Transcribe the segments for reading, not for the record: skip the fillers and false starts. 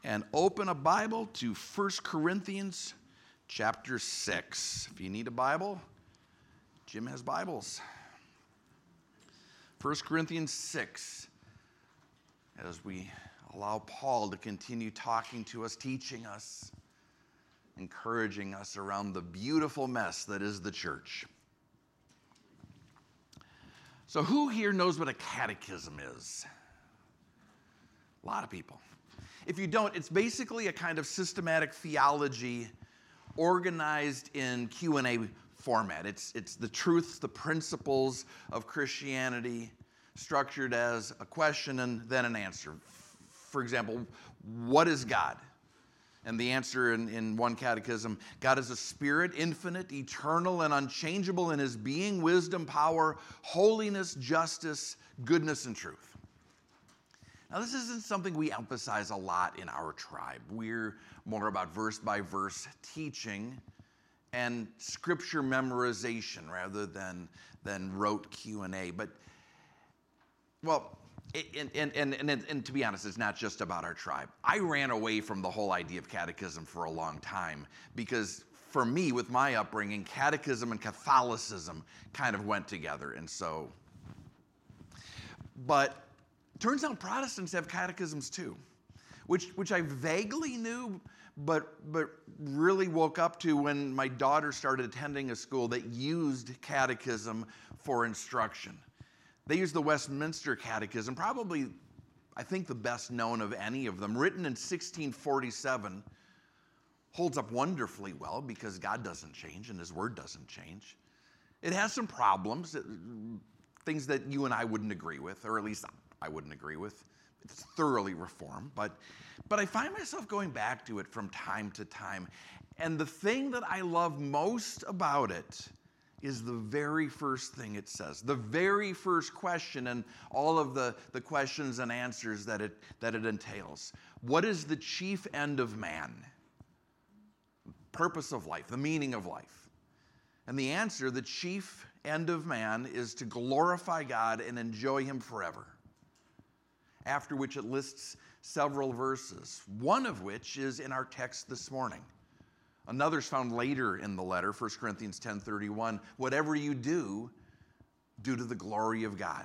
and open a Bible to 1 Corinthians chapter 6. If you need a Bible, Jim has Bibles. 1 Corinthians 6, as we allow Paul to continue talking to us, teaching us, encouraging us around the beautiful mess that is the church. So who here knows what a catechism is? A lot of people. If you don't, it's basically a kind of systematic theology organized in Q&A format. It's the truths, the principles of Christianity, structured as a question and then an answer. For example, what is God? And the answer in one catechism, God is a spirit, infinite, eternal, and unchangeable in his being, wisdom, power, holiness, justice, goodness, and truth. Now, this isn't something we emphasize a lot in our tribe. We're more about verse-by-verse teaching and scripture memorization rather than rote Q&A. But, well, and to be honest, it's not just about our tribe. I ran away from the whole idea of catechism for a long time because for me, with my upbringing, catechism and Catholicism kind of went together. And so, but turns out Protestants have catechisms too, which I vaguely knew, but really woke up to when my daughter started attending a school that used catechism for instruction. They use the Westminster Catechism, probably, I think, the best known of any of them, written in 1647, holds up wonderfully well because God doesn't change and his word doesn't change. It has some problems, things that you and I wouldn't agree with, or at least I wouldn't agree with. It's thoroughly reformed, but I find myself going back to it from time to time. And the thing that I love most about it is the very first thing it says, the very first question and all of the questions and answers that it entails. What is the chief end of man? Purpose of life, the meaning of life. And the answer, the chief end of man, is to glorify God and enjoy him forever. After which it lists several verses, one of which is in our text this morning. Another's found later in the letter, 1 Corinthians 10:31. Whatever you do, do to the glory of God.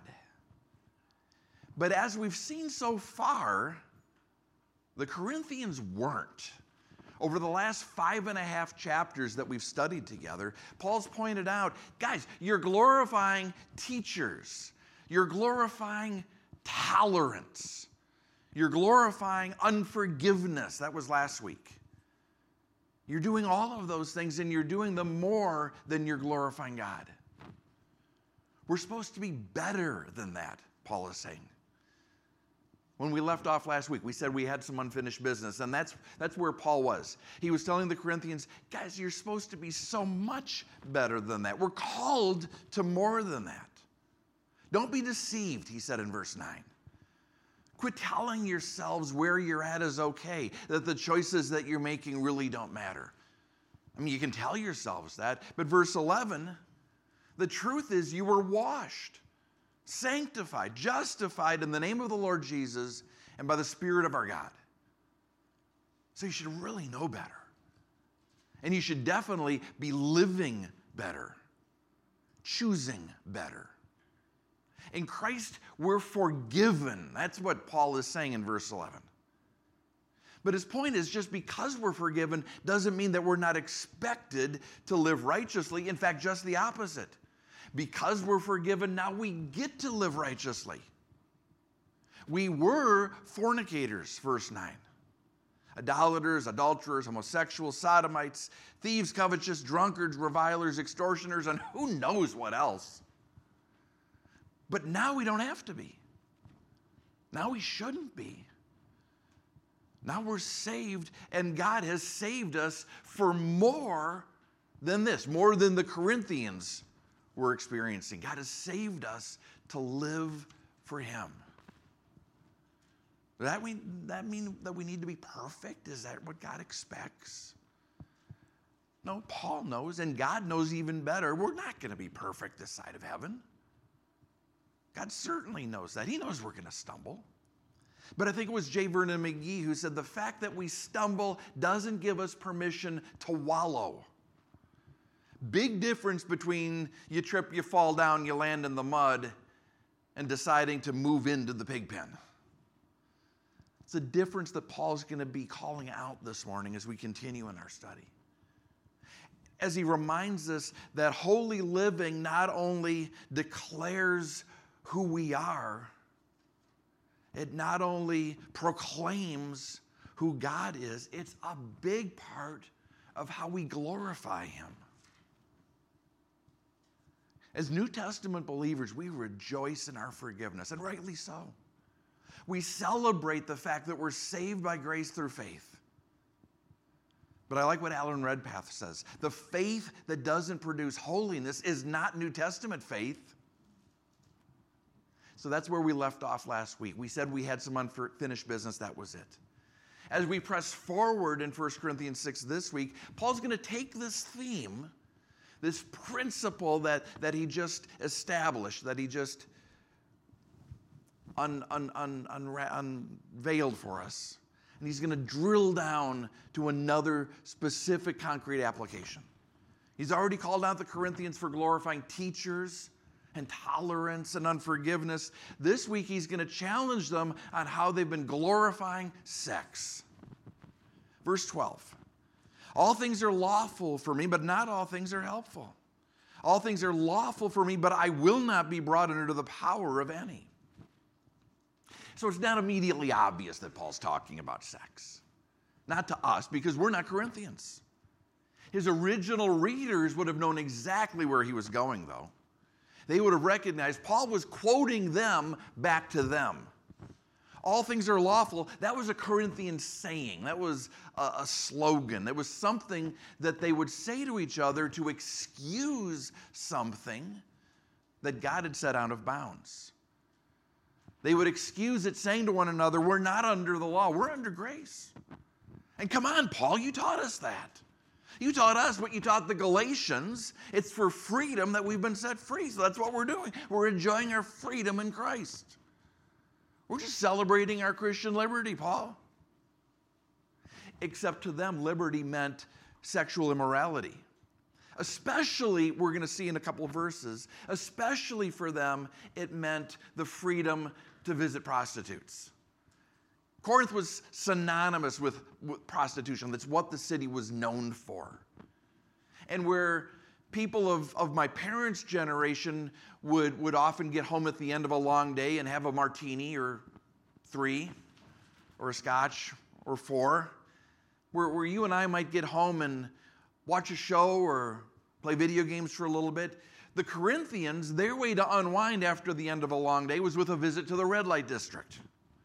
But as we've seen so far, the Corinthians weren't. Over the last 5.5 chapters that we've studied together, Paul's pointed out, guys, you're glorifying teachers. You're glorifying tolerance. You're glorifying unforgiveness. That was last week. You're doing all of those things, and you're doing them more than you're glorifying God. We're supposed to be better than that, Paul is saying. When we left off last week, we said we had some unfinished business, and that's where Paul was. He was telling the Corinthians, guys, you're supposed to be so much better than that. We're called to more than that. Don't be deceived, he said in verse 9. Quit telling yourselves where you're at is okay, that the choices that you're making really don't matter. I mean, you can tell yourselves that, but verse 11, the truth is you were washed, sanctified, justified in the name of the Lord Jesus and by the Spirit of our God. So you should really know better. And you should definitely be living better, choosing better. In Christ, we're forgiven. That's what Paul is saying in verse 11. But his point is just because we're forgiven doesn't mean that we're not expected to live righteously. In fact, just the opposite. Because we're forgiven, now we get to live righteously. We were fornicators, verse 9. Idolaters, adulterers, homosexuals, sodomites, thieves, covetous, drunkards, revilers, extortioners, and who knows what else. But now we don't have to be. Now we shouldn't be. Now we're saved, and God has saved us for more than this, more than the Corinthians were experiencing. God has saved us to live for him. Does that mean that we need to be perfect? Is that what God expects? No, Paul knows, and God knows even better, we're not going to be perfect this side of heaven. God certainly knows that. He knows we're going to stumble. But I think it was J. Vernon McGee who said the fact that we stumble doesn't give us permission to wallow. Big difference between you trip, you fall down, you land in the mud, and deciding to move into the pig pen. It's a difference that Paul's going to be calling out this morning as we continue in our study. As he reminds us that holy living not only declares who we are, it not only proclaims who God is, it's a big part of how we glorify him. As New Testament believers, we rejoice in our forgiveness, and rightly so. We celebrate the fact that we're saved by grace through faith. But I like what Alan Redpath says. The faith that doesn't produce holiness is not New Testament faith. So that's where we left off last week. We said we had some unfinished business. That was it. As we press forward in 1 Corinthians 6 this week, Paul's going to take this theme, this principle that he just established, that he just unveiled for us. And he's going to drill down to another specific concrete application. He's already called out the Corinthians for glorifying teachers and tolerance and unforgiveness. This week he's going to challenge them on how they've been glorifying sex. Verse 12. All things are lawful for me, but not all things are helpful. All things are lawful for me, but I will not be brought under the power of any. So it's not immediately obvious that Paul's talking about sex. Not to us, because we're not Corinthians. His original readers would have known exactly where he was going, though. They would have recognized Paul was quoting them back to them. All things are lawful. That was a Corinthian saying. That was a slogan. That was something that they would say to each other to excuse something that God had set out of bounds. They would excuse it, saying to one another, we're not under the law, we're under grace. And come on, Paul, you taught us that. You taught us what you taught the Galatians. It's for freedom that we've been set free. So that's what we're doing. We're enjoying our freedom in Christ. We're just celebrating our Christian liberty, Paul. Except to them, liberty meant sexual immorality. Especially, we're going to see in a couple of verses, especially for them, it meant the freedom to visit prostitutes. Corinth was synonymous with prostitution. That's what the city was known for. And where people of my parents' generation would often get home at the end of a long day and have a martini or 3 or a scotch or 4, where you and I might get home and watch a show or play video games for a little bit. The Corinthians, their way to unwind after the end of a long day was with a visit to the red light district.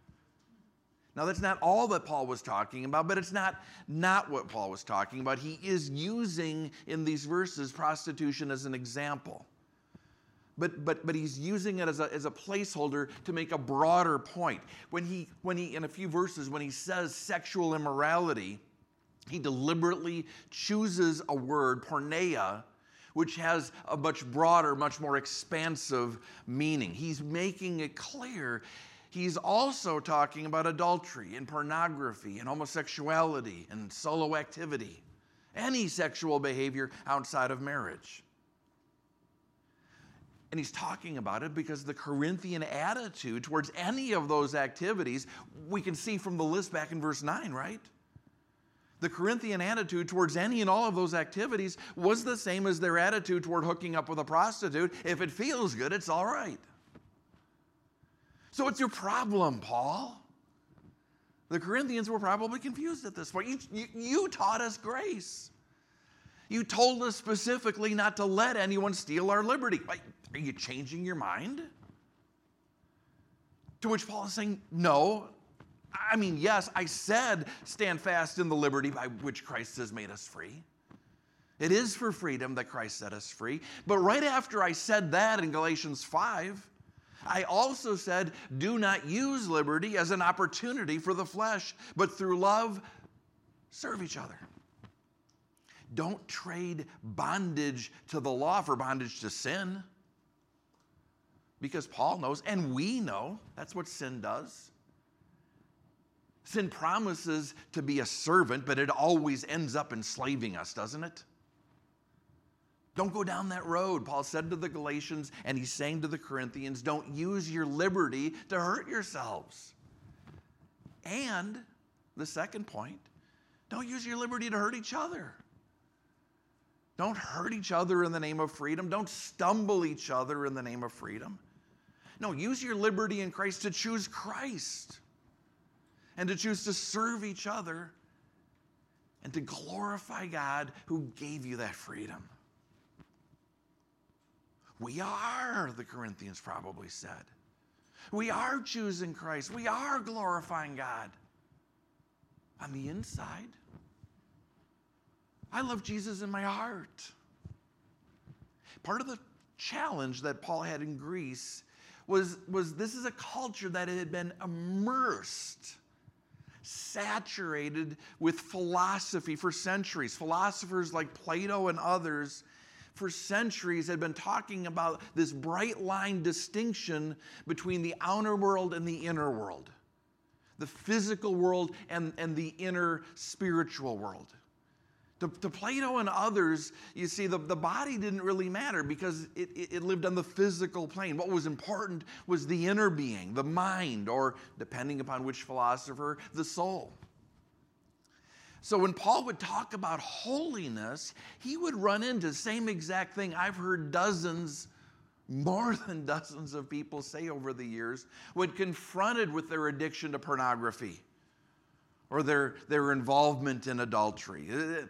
Now, that's not all that Paul was talking about, but it's not what Paul was talking about. He is using in these verses prostitution as an example. But he's using it as a placeholder to make a broader point. When he in a few verses, when he says sexual immorality, he deliberately chooses a word, porneia, which has a much broader, much more expansive meaning. He's making it clear he's also talking about adultery and pornography and homosexuality and solo activity, any sexual behavior outside of marriage. And he's talking about it because the Corinthian attitude towards any of those activities, we can see from the list back in verse 9, right? The Corinthian attitude towards any and all of those activities was the same as their attitude toward hooking up with a prostitute. If it feels good, it's all right. So what's your problem, Paul? The Corinthians were probably confused at this point. You taught us grace. You told us specifically not to let anyone steal our liberty. Are you changing your mind? To which Paul is saying, no. I mean, yes, I said stand fast in the liberty by which Christ has made us free. It is for freedom that Christ set us free. But right after I said that in Galatians 5, I also said, do not use liberty as an opportunity for the flesh, but through love, serve each other. Don't trade bondage to the law for bondage to sin. Because Paul knows, and we know, that's what sin does. Sin promises to be a servant, but it always ends up enslaving us, doesn't it? Don't go down that road. Paul said to the Galatians, and he's saying to the Corinthians, don't use your liberty to hurt yourselves. And the second point, don't use your liberty to hurt each other. Don't hurt each other in the name of freedom. Don't stumble each other in the name of freedom. No, use your liberty in Christ to choose Christ and to choose to serve each other and to glorify God who gave you that freedom. We are, the Corinthians probably said. We are choosing Christ. We are glorifying God. On the inside, I love Jesus in my heart. Part of the challenge that Paul had in Greece was this is a culture that had been immersed, saturated with philosophy for centuries. Philosophers like Plato and others for centuries had been talking about this bright line distinction between the outer world and the inner world, the physical world and the inner spiritual world. To Plato and others, you see, the body didn't really matter because it lived on the physical plane. What was important was the inner being, the mind, or depending upon which philosopher, the soul. So when Paul would talk about holiness, he would run into the same exact thing I've heard more than dozens of people say over the years when confronted with their addiction to pornography or their involvement in adultery.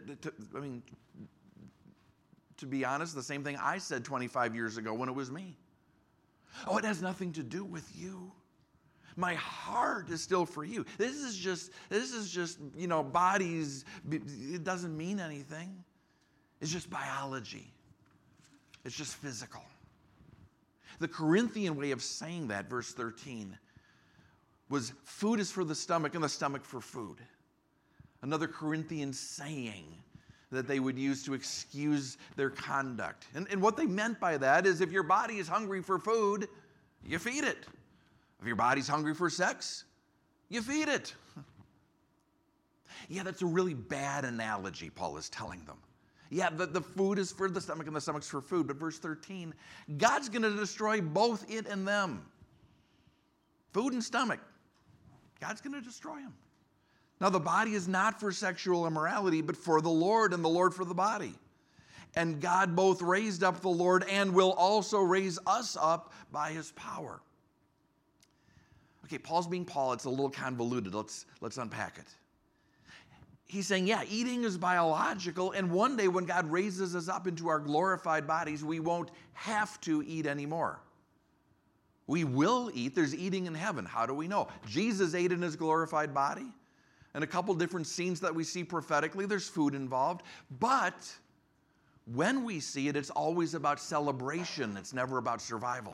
To be honest, the same thing I said 25 years ago when it was me. Oh, it has nothing to do with you. My heart is still for you. This is just, bodies. It doesn't mean anything. It's just biology. It's just physical. The Corinthian way of saying that, verse 13, was food is for the stomach and the stomach for food. Another Corinthian saying that they would use to excuse their conduct. And what they meant by that is if your body is hungry for food, you feed it. If your body's hungry for sex, you feed it. Yeah, that's a really bad analogy, Paul is telling them. Yeah, the food is for the stomach and the stomach's for food. But verse 13, God's going to destroy both it and them. Food and stomach. God's going to destroy them. Now, the body is not for sexual immorality, but for the Lord, and the Lord for the body. And God both raised up the Lord and will also raise us up by his power. Okay, Paul's being Paul. It's a little convoluted. Let's unpack it. He's saying, yeah, eating is biological, and one day when God raises us up into our glorified bodies, we won't have to eat anymore. We will eat. There's eating in heaven. How do we know? Jesus ate in his glorified body. And a couple different scenes that we see prophetically, there's food involved. But when we see it, it's always about celebration. It's never about survival.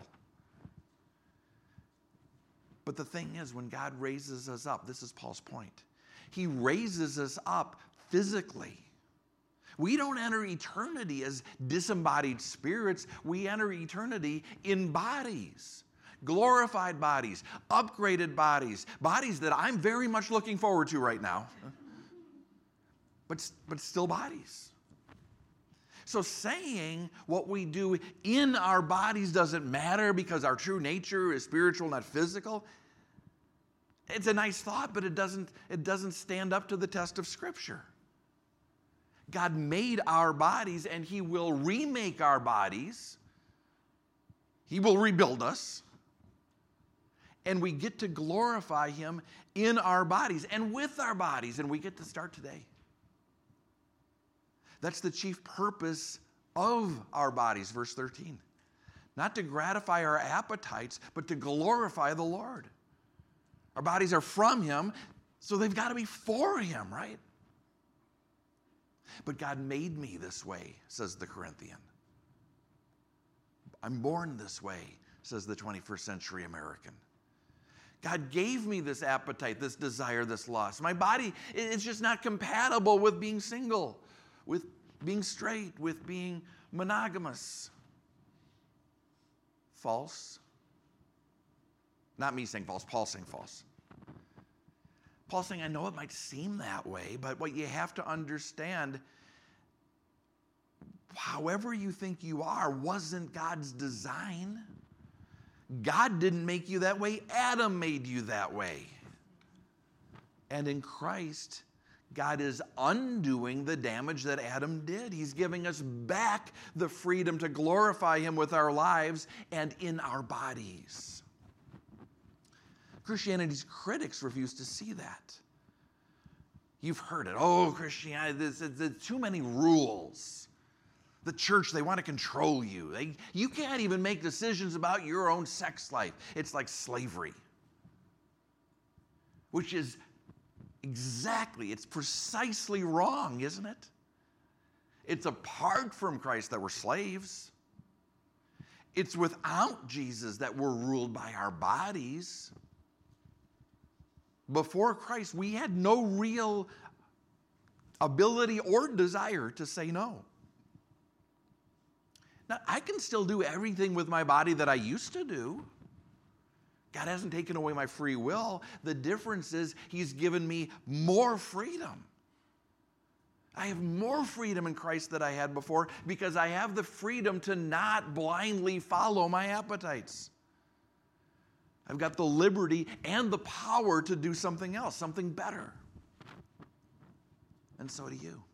But the thing is, when God raises us up, this is Paul's point. He raises us up physically. We don't enter eternity as disembodied spirits. We enter eternity in bodies. Glorified bodies, upgraded bodies, bodies that I'm very much looking forward to right now, but still bodies. So saying what we do in our bodies doesn't matter because our true nature is spiritual, not physical, it's a nice thought, but it doesn't stand up to the test of Scripture. God made our bodies, and he will remake our bodies. He will rebuild us. And we get to glorify him in our bodies and with our bodies, and we get to start today. That's the chief purpose of our bodies, verse 13. Not to gratify our appetites, but to glorify the Lord. Our bodies are from him, so they've got to be for him, right? But God made me this way, says the Corinthian. I'm born this way, says the 21st century American. God gave me this appetite, this desire, this lust. My body, it's just not compatible with being single, with being straight, with being monogamous. False. Not me saying false, Paul saying false. Paul's saying, I know it might seem that way, but what you have to understand, however you think you are wasn't God's design. God didn't make you that way. Adam made you that way. And in Christ, God is undoing the damage that Adam did. He's giving us back the freedom to glorify Him with our lives and in our bodies. Christianity's critics refuse to see that. You've heard it. Oh, Christianity, there's too many rules. The church, they want to control you. You can't even make decisions about your own sex life. It's like slavery. Which is it's precisely wrong, isn't it? It's apart from Christ that we're slaves. It's without Jesus that we're ruled by our bodies. Before Christ, we had no real ability or desire to say no. Now, I can still do everything with my body that I used to do. God hasn't taken away my free will. The difference is He's given me more freedom. I have more freedom in Christ than I had before because I have the freedom to not blindly follow my appetites. I've got the liberty and the power to do something else, something better. And so do you.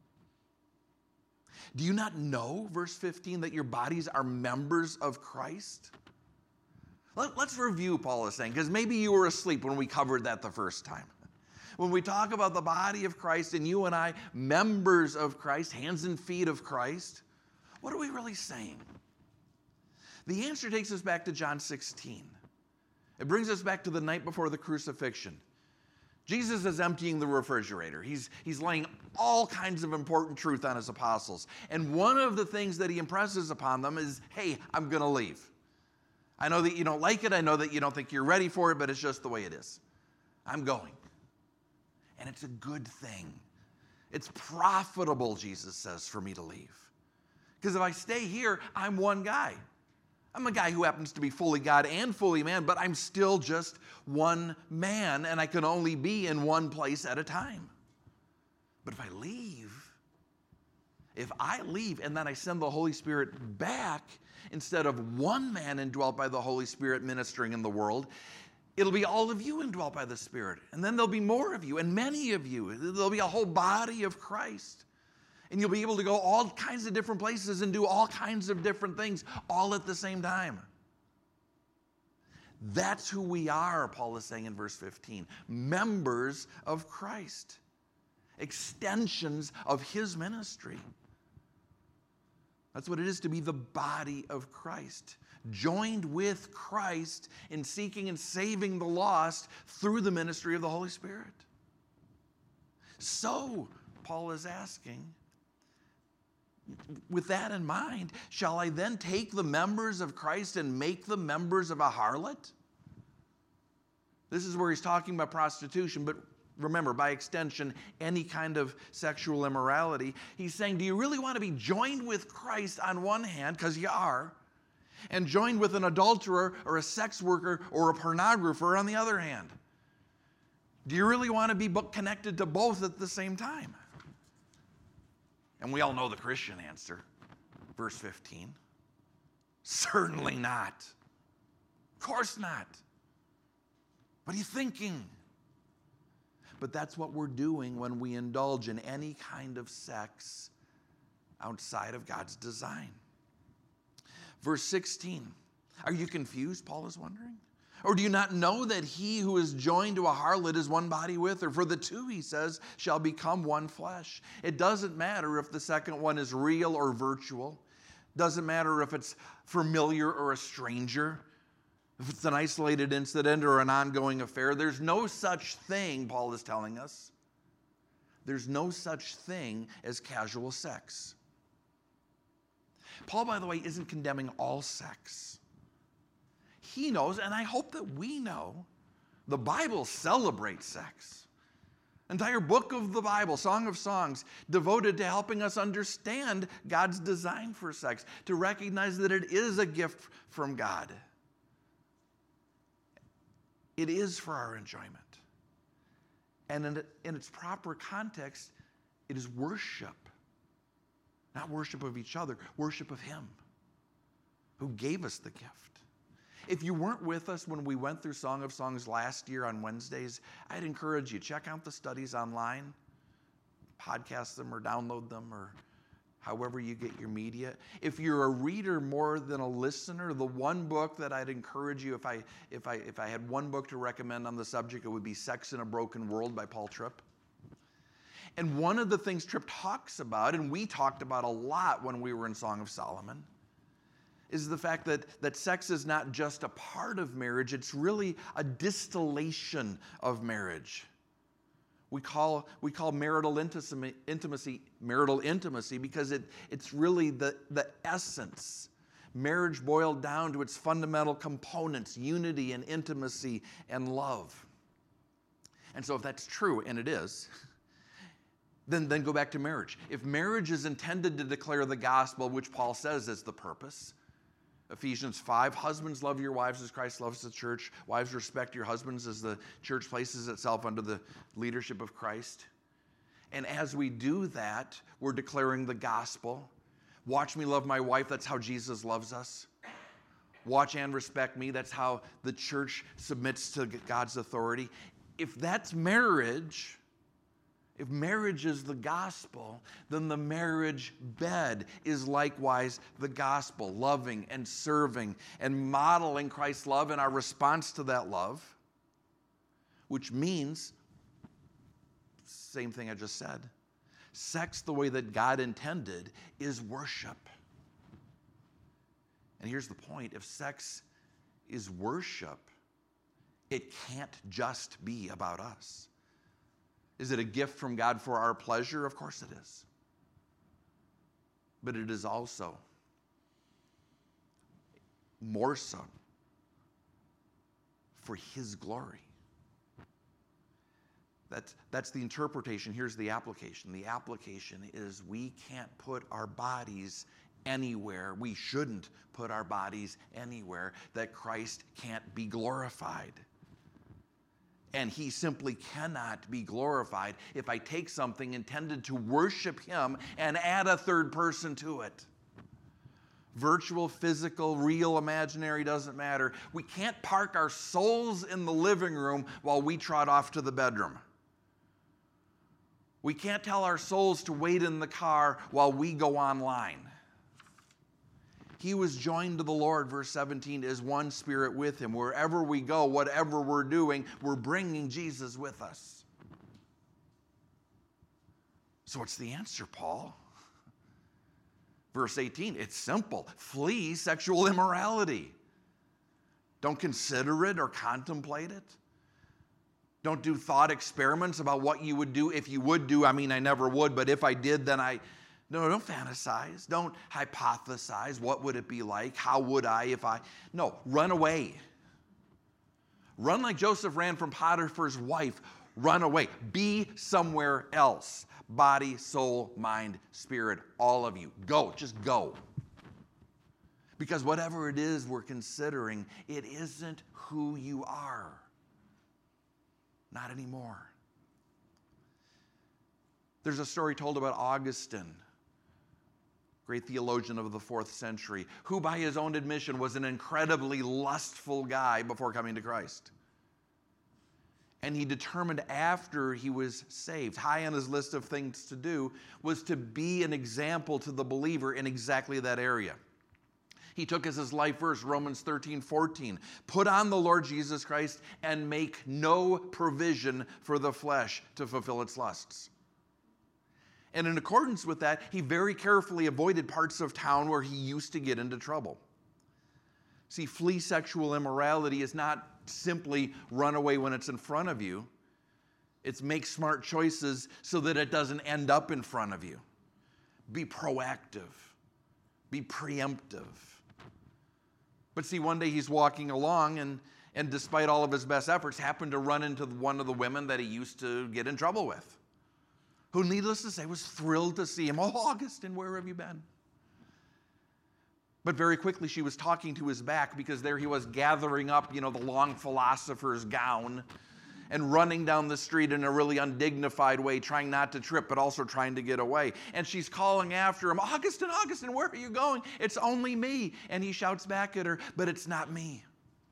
Do you not know, verse 15, that your bodies are members of Christ? Let's review, Paul is saying, because maybe you were asleep when we covered that the first time. When we talk about the body of Christ and you and I, members of Christ, hands and feet of Christ, what are we really saying? The answer takes us back to John 16. It brings us back to the night before the crucifixion. Jesus is emptying the refrigerator. He's laying all kinds of important truth on His apostles. And one of the things that He impresses upon them is, hey, I'm going to leave. I know that you don't like it. I know that you don't think you're ready for it, but it's just the way it is. I'm going. And it's a good thing. It's profitable, Jesus says, for me to leave. Because if I stay here, I'm one guy. I'm a guy who happens to be fully God and fully man, but I'm still just one man, and I can only be in one place at a time. But if I leave and then I send the Holy Spirit back, instead of one man indwelt by the Holy Spirit ministering in the world, it'll be all of you indwelt by the Spirit. And then there'll be more of you and many of you. There'll be a whole body of Christ. And you'll be able to go all kinds of different places and do all kinds of different things all at the same time. That's who we are, Paul is saying in verse 15. Members of Christ. Extensions of His ministry. That's what it is to be the body of Christ. Joined with Christ in seeking and saving the lost through the ministry of the Holy Spirit. So, Paul is asking, with that in mind, shall I then take the members of Christ and make them members of a harlot? This is where he's talking about prostitution, but remember, by extension, any kind of sexual immorality. He's saying, do you really want to be joined with Christ on one hand, because you are, and joined with an adulterer or a sex worker or a pornographer on the other hand? Do you really want to be connected to both at the same time? And we all know the Christian answer. Verse 15. Certainly not. Of course not. What are you thinking? But that's what we're doing when we indulge in any kind of sex outside of God's design. Verse 16. Are you confused, Paul is wondering? Or do you not know that he who is joined to a harlot is one body with her? For the two, he says, shall become one flesh. It doesn't matter if the second one is real or virtual. Doesn't matter if it's familiar or a stranger. If it's an isolated incident or an ongoing affair. There's no such thing, Paul is telling us. There's no such thing as casual sex. Paul, by the way, isn't condemning all sex. He knows, and I hope that we know, the Bible celebrates sex. Entire book of the Bible, Song of Songs, devoted to helping us understand God's design for sex, to recognize that it is a gift from God. It is for our enjoyment. And in its proper context, it is worship. Not worship of each other, worship of Him who gave us the gift. If you weren't with us when we went through Song of Songs last year on Wednesdays, I'd encourage you, check out the studies online, podcast them or download them or however you get your media. If you're a reader more than a listener, the one book that I'd encourage you, if I had one book to recommend on the subject, it would be Sex in a Broken World by Paul Tripp. And one of the things Tripp talks about, and we talked about a lot when we were in Song of Solomon, is the fact that sex is not just a part of marriage, it's really a distillation of marriage. We call marital intimacy marital intimacy because it's really the essence. Marriage boiled down to its fundamental components, unity and intimacy and love. And so if that's true, and it is, then go back to marriage. If marriage is intended to declare the gospel, which Paul says is the purpose, Ephesians 5, husbands, love your wives as Christ loves the church. Wives, respect your husbands as the church places itself under the leadership of Christ. And as we do that, we're declaring the gospel. Watch me love my wife, that's how Jesus loves us. Watch and respect me, that's how the church submits to God's authority. If that's marriage, if marriage is the gospel, then the marriage bed is likewise the gospel, loving and serving and modeling Christ's love and our response to that love, which means, same thing I just said, sex the way that God intended is worship. And here's the point, if sex is worship, it can't just be about us. Is it a gift from God for our pleasure? Of course it is. But it is also, more so, for His glory. That's the interpretation. Here's the application. The application is we can't put our bodies anywhere. We shouldn't put our bodies anywhere that Christ can't be glorified. And He simply cannot be glorified if I take something intended to worship Him and add a third person to it. Virtual, physical, real, imaginary, doesn't matter. We can't park our souls in the living room while we trot off to the bedroom. We can't tell our souls to wait in the car while we go online. He was joined to the Lord, verse 17, is one spirit with Him. Wherever we go, whatever we're doing, we're bringing Jesus with us. So what's the answer, Paul? Verse 18, it's simple. Flee sexual immorality. Don't consider it or contemplate it. Don't do thought experiments about what you would do if you would do. I mean, I never would, but if I did, then No, don't fantasize. Don't hypothesize. What would it be like? How would I if I... No, run away. Run like Joseph ran from Potiphar's wife. Run away. Be somewhere else. Body, soul, mind, spirit, all of you. Go. Just go. Because whatever it is we're considering, it isn't who you are. Not anymore. There's a story told about Augustine, great theologian of the 4th century, who by his own admission was an incredibly lustful guy before coming to Christ. And he determined after he was saved, high on his list of things to do, was to be an example to the believer in exactly that area. He took as his life verse, Romans 13:14. Put on the Lord Jesus Christ and make no provision for the flesh to fulfill its lusts. And in accordance with that, he very carefully avoided parts of town where he used to get into trouble. See, flee sexual immorality is not simply run away when it's in front of you. It's make smart choices so that it doesn't end up in front of you. Be proactive. Be preemptive. But see, one day he's walking along and despite all of his best efforts, happened to run into one of the women that he used to get in trouble with, who, needless to say, was thrilled to see him. Oh, Augustine, where have you been? But very quickly she was talking to his back because there he was gathering up, the long philosopher's gown and running down the street in a really undignified way, trying not to trip, but also trying to get away. And she's calling after him, Augustine, Augustine, where are you going? It's only me. And he shouts back at her, but it's not me.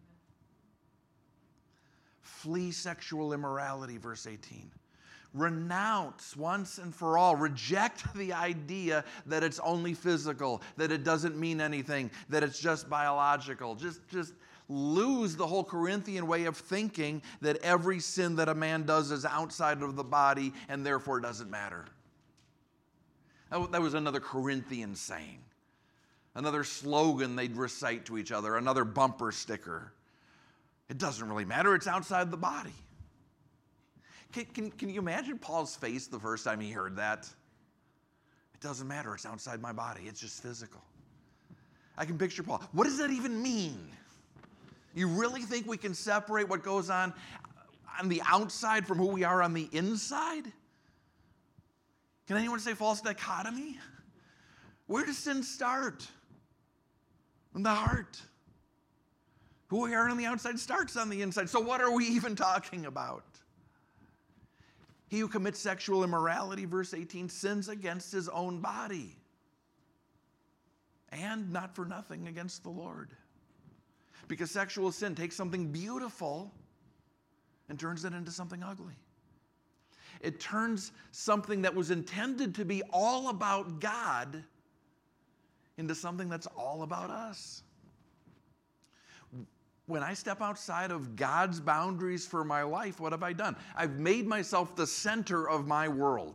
Flee sexual immorality, verse 18. Renounce once and for all. Reject the idea that it's only physical, that it doesn't mean anything, that it's just biological. Just lose the whole Corinthian way of thinking that every sin that a man does is outside of the body and therefore doesn't matter. That was another Corinthian saying, another slogan they'd recite to each other, another bumper sticker. It doesn't really matter, it's outside the body. Can you imagine Paul's face the first time he heard that? It doesn't matter, it's outside my body, it's just physical. I can picture Paul. What does that even mean? You really think we can separate what goes on the outside from who we are on the inside? Can anyone say false dichotomy? Where does sin start? In the heart. Who we are on the outside starts on the inside. So what are we even talking about? He who commits sexual immorality, verse 18, sins against his own body. And not for nothing against the Lord. Because sexual sin takes something beautiful and turns it into something ugly. It turns something that was intended to be all about God into something that's all about us. When I step outside of God's boundaries for my life, what have I done? I've made myself the center of my world.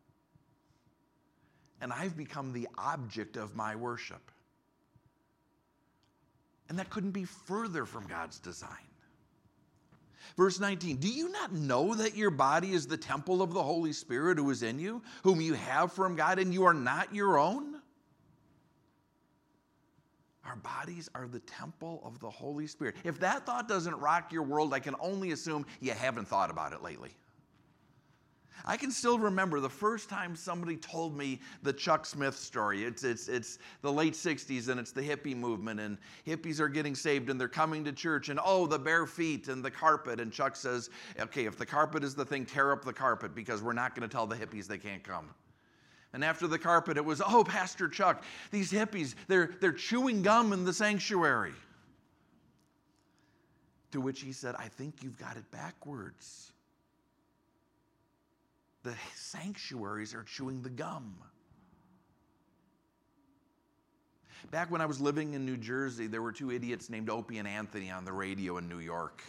And I've become the object of my worship. And that couldn't be further from God's design. Verse 19, do you not know that your body is the temple of the Holy Spirit who is in you, whom you have from God, and you are not your own? Our bodies are the temple of the Holy Spirit. If that thought doesn't rock your world, I can only assume you haven't thought about it lately. I can still remember the first time somebody told me the Chuck Smith story. It's the late 60s, and it's the hippie movement, and hippies are getting saved, and they're coming to church, and the bare feet and the carpet. And Chuck says, okay, if the carpet is the thing, tear up the carpet, because we're not going to tell the hippies they can't come. And after the carpet, it was, Pastor Chuck, these hippies, they're chewing gum in the sanctuary. To which he said, I think you've got it backwards. The sanctuaries are chewing the gum. Back when I was living in New Jersey, there were two idiots named Opie and Anthony on the radio in New York.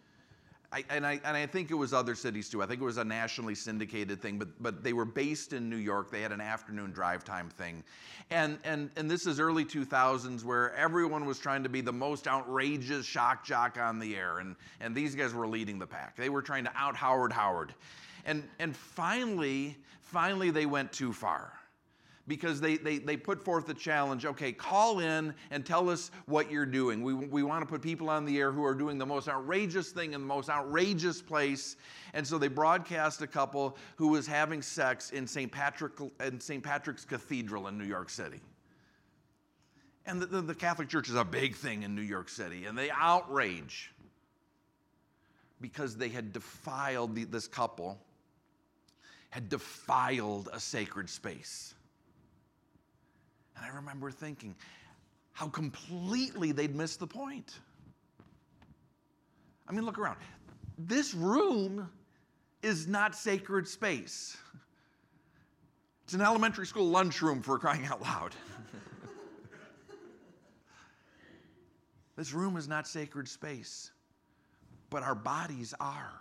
I think it was other cities too. I think it was a nationally syndicated thing, but they were based in New York. They had an afternoon drive time thing. And this is early 2000s, where everyone was trying to be the most outrageous shock jock on the air. And these guys were leading the pack. They were trying to out Howard. And finally they went too far. Because they put forth the challenge, okay, call in and tell us what you're doing. We want to put people on the air who are doing the most outrageous thing in the most outrageous place. And so they broadcast a couple who was having sex in St. Patrick's Cathedral in New York City. And the Catholic Church is a big thing in New York City. And they outrage because they had defiled, this couple had defiled a sacred space. And I remember thinking how completely they'd missed the point. I mean, look around. This room is not sacred space. It's an elementary school lunchroom, for crying out loud. This room is not sacred space, but our bodies are.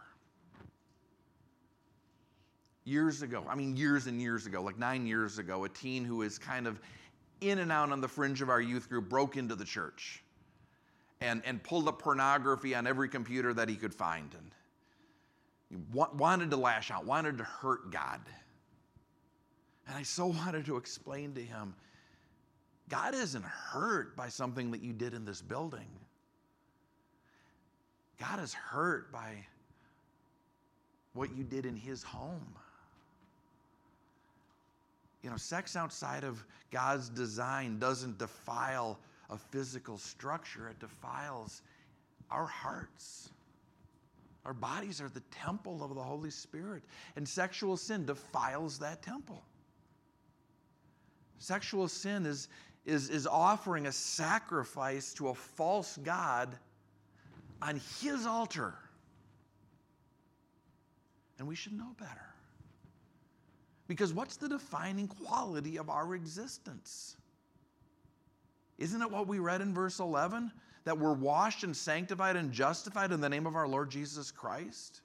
Years ago, years and years ago, like 9 years ago, a teen who is kind of in and out on the fringe of our youth group broke into the church and pulled up pornography on every computer that he could find, and he wanted to lash out, wanted to hurt God. And I so wanted to explain to him, God isn't hurt by something that you did in this building. God is hurt by what you did in his home. Sex outside of God's design doesn't defile a physical structure. It defiles our hearts. Our bodies are the temple of the Holy Spirit, and sexual sin defiles that temple. Sexual sin is offering a sacrifice to a false god on his altar. And we should know better. Because what's the defining quality of our existence? Isn't it what we read in verse 11? That we're washed and sanctified and justified in the name of our Lord Jesus Christ?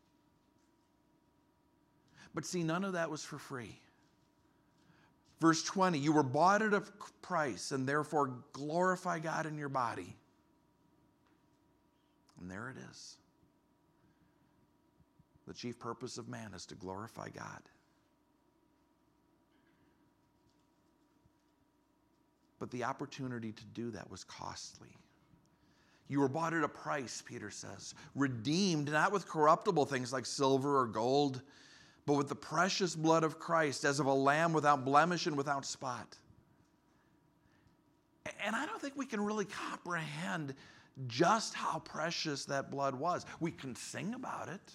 But see, none of that was for free. Verse 20, you were bought at a price, and therefore glorify God in your body. And there it is. The chief purpose of man is to glorify God. But the opportunity to do that was costly. You were bought at a price, Peter says, redeemed not with corruptible things like silver or gold, but with the precious blood of Christ, as of a lamb without blemish and without spot. And I don't think we can really comprehend just how precious that blood was. We can sing about it.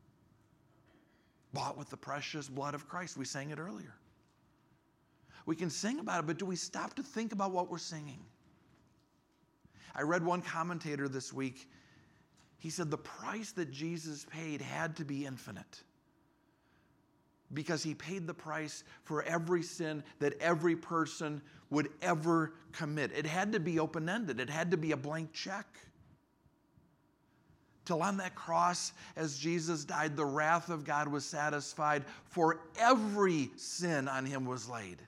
Bought with the precious blood of Christ. We sang it earlier. We can sing about it, but do we stop to think about what we're singing? I read one commentator this week. He said the price that Jesus paid had to be infinite, because he paid the price for every sin that every person would ever commit. It had to be open-ended. It had to be a blank check. Till on that cross, as Jesus died, the wrath of God was satisfied, for every sin on him was laid.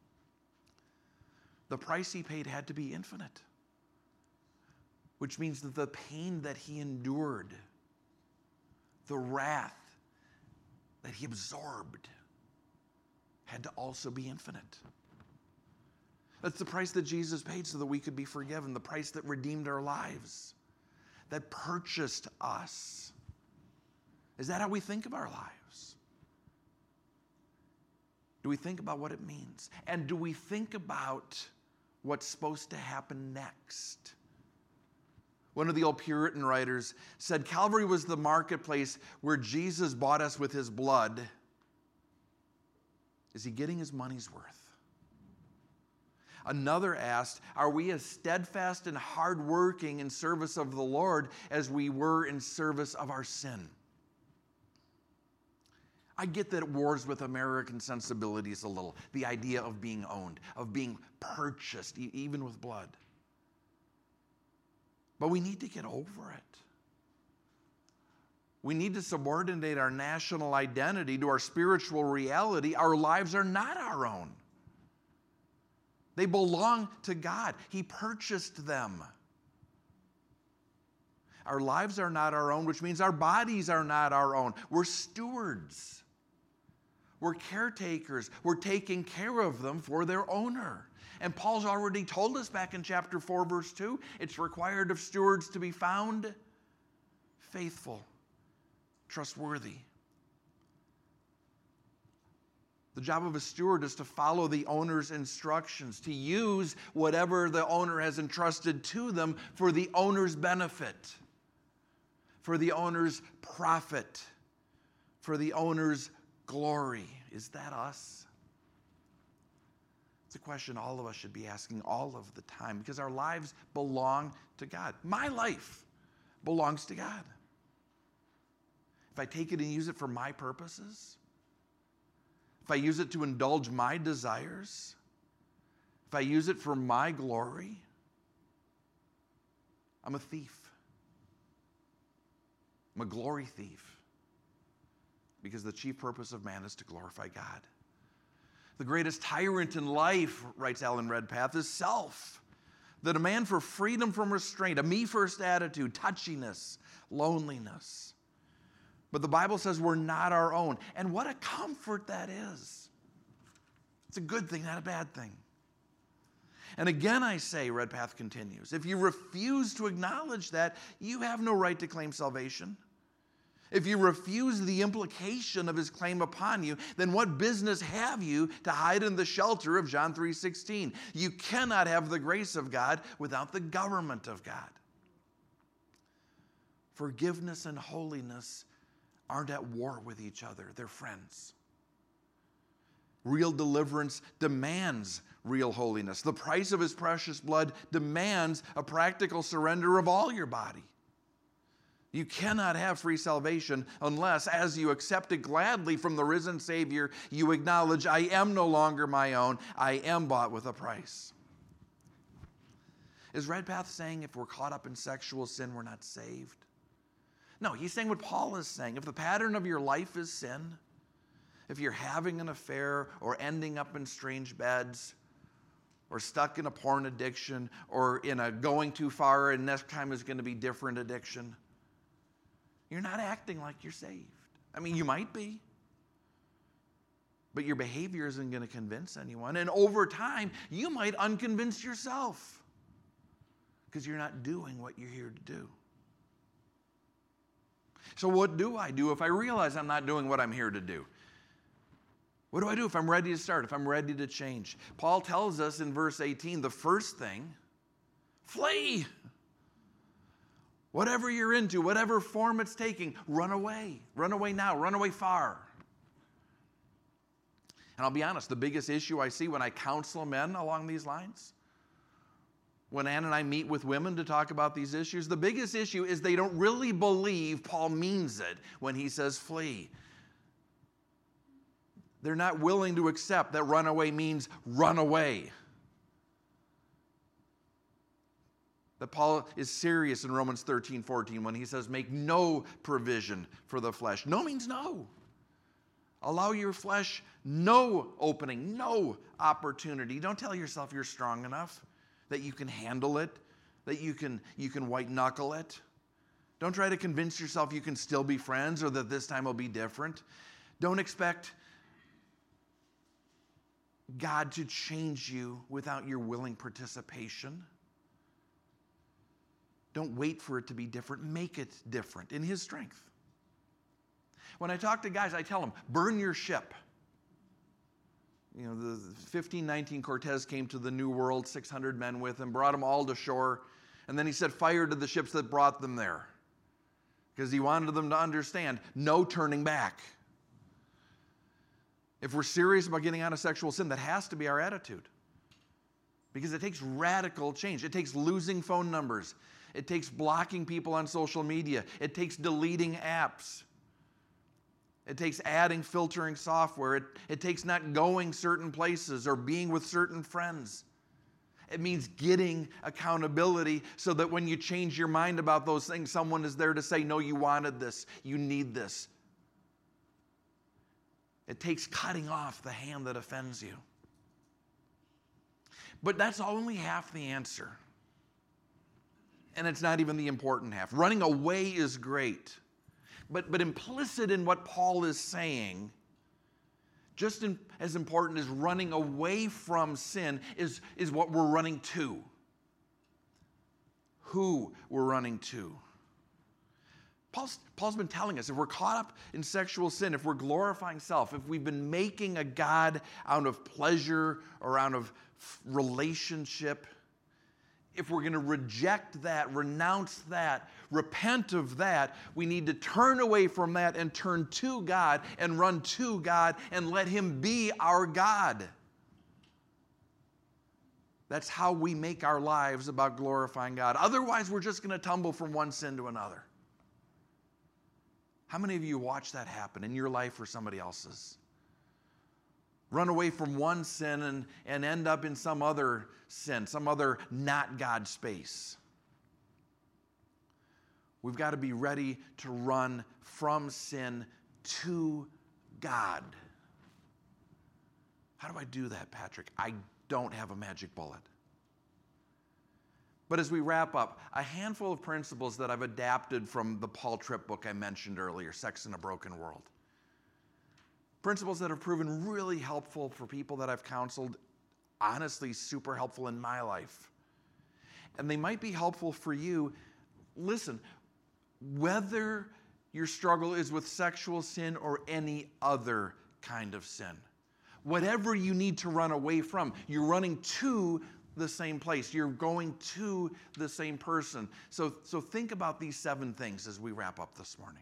The price he paid had to be infinite, which means that the pain that he endured, the wrath that he absorbed, had to also be infinite. That's the price that Jesus paid so that we could be forgiven, the price that redeemed our lives, that purchased us. Is that how we think of our lives? Do we think about what it means? And do we think about what's supposed to happen next? One of the old Puritan writers said, Calvary was the marketplace where Jesus bought us with his blood. Is he getting his money's worth? Another asked, are we as steadfast and hardworking in service of the Lord as we were in service of our sin? I get that it wars with American sensibilities a little, the idea of being owned, of being purchased, even with blood. But we need to get over it. We need to subordinate our national identity to our spiritual reality. Our lives are not our own. They belong to God. He purchased them. Our lives are not our own, which means our bodies are not our own. We're stewards. We're caretakers. We're taking care of them for their owner. And Paul's already told us back in chapter 4, verse 2, it's required of stewards to be found faithful, trustworthy. The job of a steward is to follow the owner's instructions, to use whatever the owner has entrusted to them for the owner's benefit, for the owner's profit, for the owner's glory. Is that us? It's a question all of us should be asking all of the time, because our lives belong to God. My life belongs to God. If I take it and use it for my purposes, if I use it to indulge my desires, if I use it for my glory, I'm a thief. I'm a glory thief. Because the chief purpose of man is to glorify God. The greatest tyrant in life, writes Alan Redpath, is self. The demand for freedom from restraint, a me-first attitude, touchiness, loneliness. But the Bible says we're not our own. And what a comfort that is. It's a good thing, not a bad thing. And again I say, Redpath continues, if you refuse to acknowledge that, you have no right to claim salvation. If you refuse the implication of his claim upon you, then what business have you to hide in the shelter of John 3:16? You cannot have the grace of God without the government of God. Forgiveness and holiness aren't at war with each other. They're friends. Real deliverance demands real holiness. The price of his precious blood demands a practical surrender of all your body. You cannot have free salvation unless, as you accept it gladly from the risen Savior, you acknowledge, I am no longer my own. I am bought with a price. Is Redpath saying if we're caught up in sexual sin, we're not saved? No, he's saying what Paul is saying. If the pattern of your life is sin, if you're having an affair or ending up in strange beds or stuck in a porn addiction or in a going too far and next time is going to be different addiction, you're not acting like you're saved. I mean, you might be, but your behavior isn't going to convince anyone. And over time, you might unconvince yourself because you're not doing what you're here to do. So what do I do if I realize I'm not doing what I'm here to do? What do I do if I'm ready to start, if I'm ready to change? Paul tells us in verse 18, the first thing, flee. Whatever you're into, whatever form it's taking, run away. Run away now. Run away far. And I'll be honest, the biggest issue I see when I counsel men along these lines, when Ann and I meet with women to talk about these issues, the biggest issue is they don't really believe Paul means it when he says flee. They're not willing to accept that runaway means run away. That Paul is serious in Romans 13:14 when he says, make no provision for the flesh. No means no. Allow your flesh no opening, no opportunity. Don't tell yourself you're strong enough, that you can handle it, that you can white knuckle it. Don't try to convince yourself you can still be friends or that this time will be different. Don't expect God to change you without your willing participation. Don't wait for it to be different. Make it different in His strength. When I talk to guys, I tell them, burn your ship. You know, the 1519 Cortez came to the New World, 600 men with him, brought them all to shore, and then he set fire to the ships that brought them there because he wanted them to understand, no turning back. If we're serious about getting out of sexual sin, that has to be our attitude because it takes radical change. It takes losing phone numbers. It takes blocking people on social media. It takes deleting apps. It takes adding filtering software. It takes not going certain places or being with certain friends. It means getting accountability so that when you change your mind about those things, someone is there to say, no, you wanted this. You need this. It takes cutting off the hand that offends you. But that's only half the answer. And it's not even the important half. Running away is great. But implicit in what Paul is saying, just as important as running away from sin, is what we're running to. Who we're running to. Paul's been telling us if we're caught up in sexual sin, if we're glorifying self, if we've been making a God out of pleasure or out of relationship, if we're going to reject that, renounce that, repent of that, we need to turn away from that and turn to God and run to God and let Him be our God. That's how we make our lives about glorifying God. Otherwise, we're just going to tumble from one sin to another. How many of you watch that happen in your life or somebody else's? Run away from one sin and end up in some other sin, some other not God space. We've got to be ready to run from sin to God. How do I do that, Patrick? I don't have a magic bullet. But as we wrap up, a handful of principles that I've adapted from the Paul Tripp book I mentioned earlier, Sex in a Broken World. Principles that have proven really helpful for people that I've counseled, honestly super helpful in my life. And they might be helpful for you. Listen, whether your struggle is with sexual sin or any other kind of sin, whatever you need to run away from, you're running to the same place. You're going to the same person. So think about these 7 things as we wrap up this morning.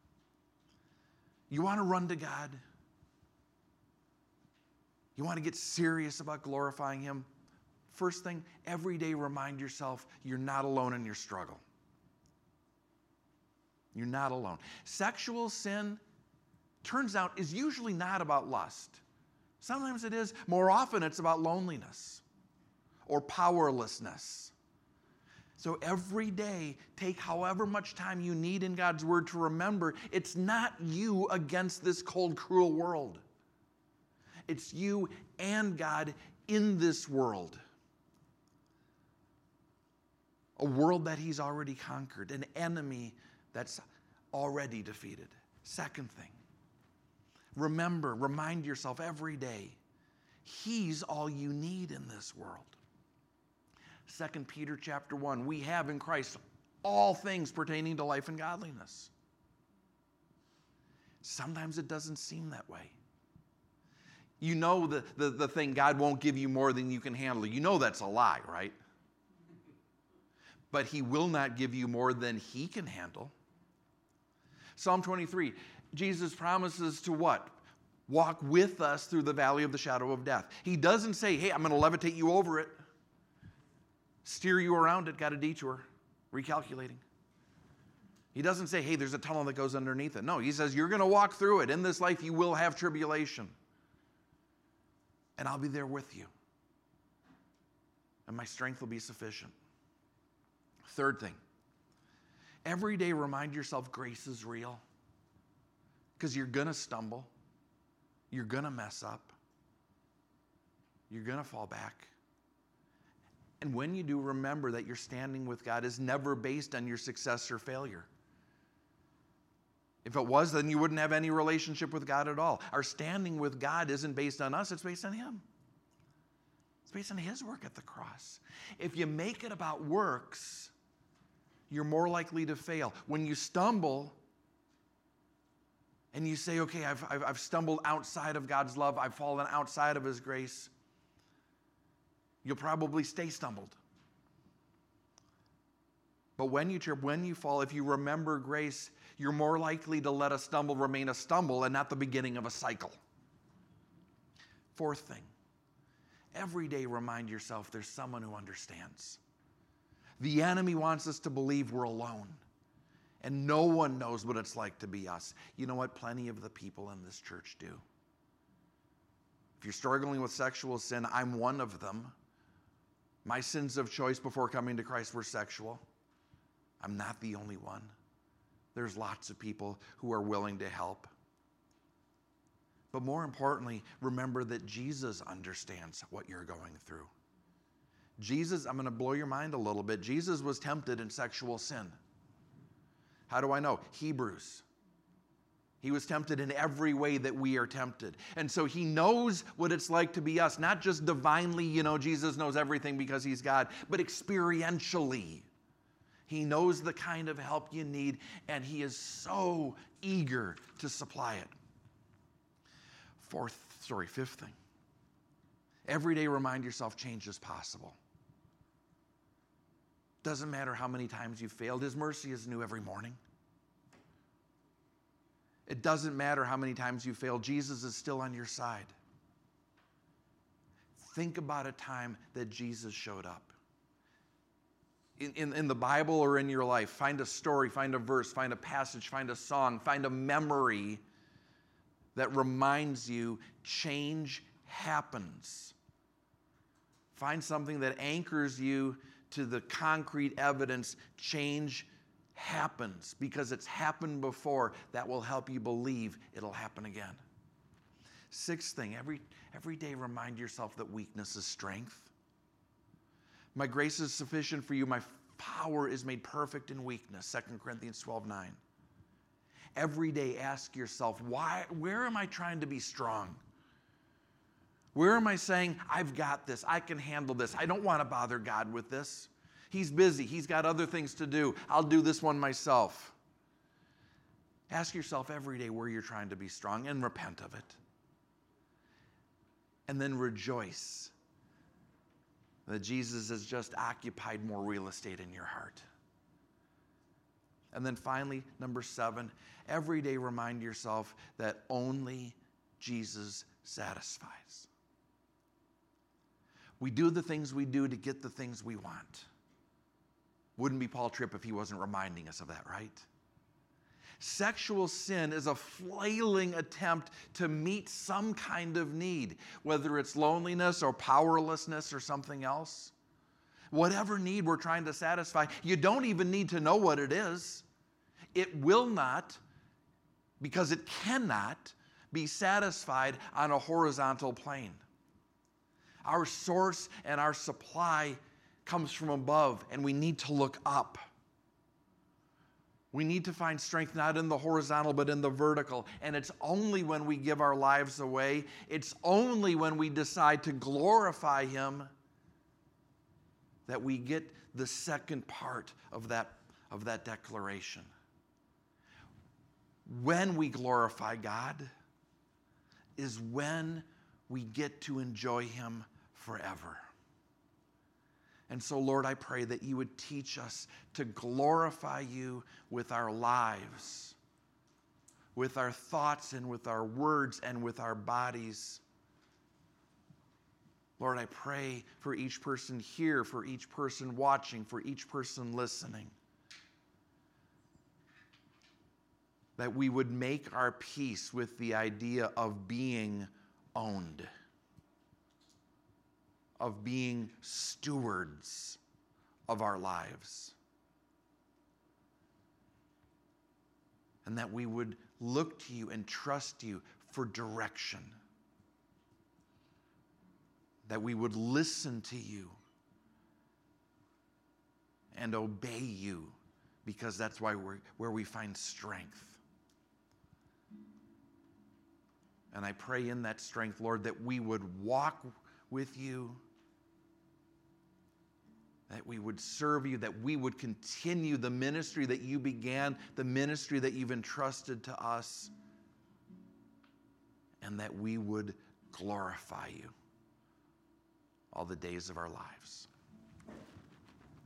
You want to run to God? You want to get serious about glorifying Him? First thing, every day remind yourself you're not alone in your struggle. You're not alone. Sexual sin, turns out, is usually not about lust. Sometimes it is. More often it's about loneliness or powerlessness. So every day, take however much time you need in God's Word to remember it's not you against this cold, cruel world. It's you and God in this world. A world that He's already conquered, an enemy that's already defeated. Second thing, remind yourself every day, He's all you need in this world. 2 Peter chapter 1, we have in Christ all things pertaining to life and godliness. Sometimes it doesn't seem that way. You know the thing, God won't give you more than you can handle. You know that's a lie, right? But He will not give you more than He can handle. Psalm 23, Jesus promises to what? Walk with us through the valley of the shadow of death. He doesn't say, hey, I'm going to levitate you over it, steer you around it, got a detour, recalculating. He doesn't say, hey, there's a tunnel that goes underneath it. No, He says, you're going to walk through it. In this life, you will have tribulation. And I'll be there with you. And my strength will be sufficient. Third thing, every day remind yourself grace is real. Because you're going to stumble. You're going to mess up. You're going to fall back. And when you do, remember that your standing with God is never based on your success or failure. If it was, then you wouldn't have any relationship with God at all. Our standing with God isn't based on us, it's based on Him. It's based on His work at the cross. If you make it about works, you're more likely to fail. When you stumble and you say, okay, I've stumbled outside of God's love, I've fallen outside of His grace, you'll probably stay stumbled. But when you trip, when you fall, if you remember grace, you're more likely to let a stumble remain a stumble and not the beginning of a cycle. Fourth thing, every day remind yourself there's someone who understands. The enemy wants us to believe we're alone. And no one knows what it's like to be us. You know what? Plenty of the people in this church do. If you're struggling with sexual sin, I'm one of them. My sins of choice before coming to Christ were sexual. I'm not the only one. There's lots of people who are willing to help. But more importantly, remember that Jesus understands what you're going through. Jesus, I'm going to blow your mind a little bit. Jesus was tempted in sexual sin. How do I know? Hebrews. He was tempted in every way that we are tempted. And so He knows what it's like to be us, not just divinely, Jesus knows everything because He's God, but experientially. He knows the kind of help you need, and He is so eager to supply it. Fifth thing. Every day remind yourself change is possible. Doesn't matter how many times you've failed. His mercy is new every morning. It doesn't matter how many times you failed. Jesus is still on your side. Think about a time that Jesus showed up. In the Bible or in your life, find a story, find a verse, find a passage, find a song, find a memory that reminds you change happens. Find something that anchors you to the concrete evidence change happens because it's happened before. That will help you believe it'll happen again. Sixth thing, every day remind yourself that weakness is strength. My grace is sufficient for you. My power is made perfect in weakness. 2 Corinthians 12:9. Every day ask yourself, where am I trying to be strong? Where am I saying, I've got this, I can handle this, I don't want to bother God with this. He's busy, He's got other things to do, I'll do this one myself. Ask yourself every day where you're trying to be strong and repent of it. And then rejoice that Jesus has just occupied more real estate in your heart. And then finally, number 7, every day remind yourself that only Jesus satisfies. We do the things we do to get the things we want. Wouldn't be Paul Tripp if he wasn't reminding us of that, right? Sexual sin is a flailing attempt to meet some kind of need, whether it's loneliness or powerlessness or something else. Whatever need we're trying to satisfy, you don't even need to know what it is. It will not, because it cannot, be satisfied on a horizontal plane. Our source and our supply comes from above, and we need to look up. We need to find strength not in the horizontal, but in the vertical. And it's only when we give our lives away, it's only when we decide to glorify Him that we get the second part of that declaration. When we glorify God is when we get to enjoy Him forever. And so, Lord, I pray that you would teach us to glorify you with our lives, with our thoughts and with our words and with our bodies. Lord, I pray for each person here, for each person watching, for each person listening, that we would make our peace with the idea of being owned, of being stewards of our lives. And that we would look to you and trust you for direction. That we would listen to you and obey you, because that's where we find strength. And I pray in that strength, Lord, that we would walk with you, that we would serve you, that we would continue the ministry that you began, the ministry that you've entrusted to us, and that we would glorify you all the days of our lives.